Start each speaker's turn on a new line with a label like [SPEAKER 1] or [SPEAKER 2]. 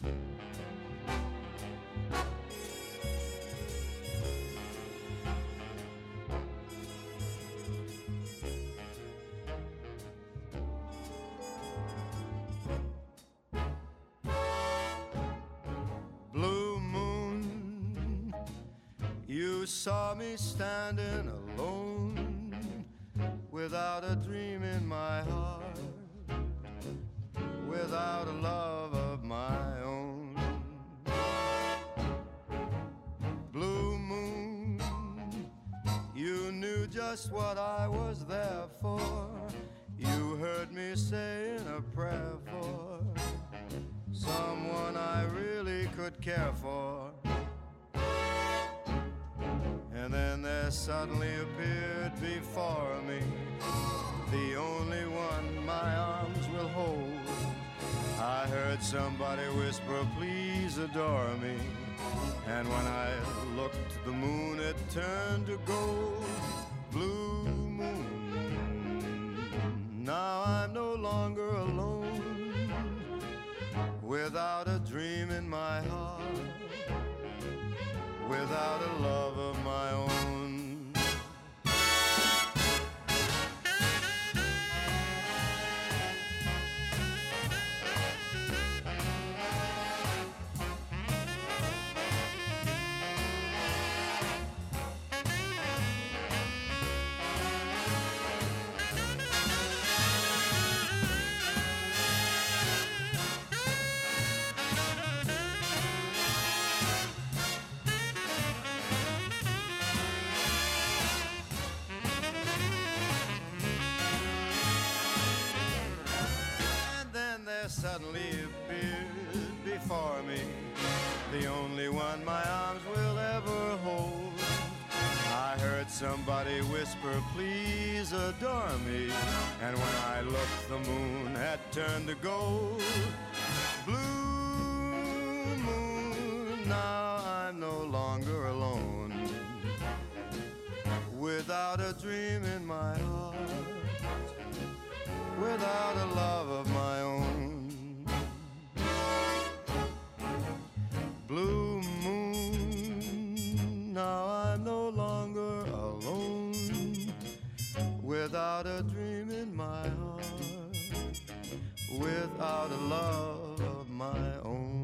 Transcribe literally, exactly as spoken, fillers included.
[SPEAKER 1] Blue moon, you saw me standing alone, without a dream in my heart, without a love of my own. Blue moon, you knew just what I was there for. You heard me saying a prayer for someone I really could care for. And then there suddenly appeared before me the only one my arms will hold. I heard somebody whisper, please adore me. And when I looked, the moon had turned to gold. Blue moon, now I'm no longer alone, without a dream in my heart, without a love of my own. Suddenly appeared before me the only one my arms will ever hold. I heard somebody whisper, please adore me. And when I looked, the moon had turned to gold. Blue moon, now I'm no longer alone, without a dream in my heart, without a love of my own. Blue moon, now I'm no longer alone, without a dream in my heart, without a love of my own.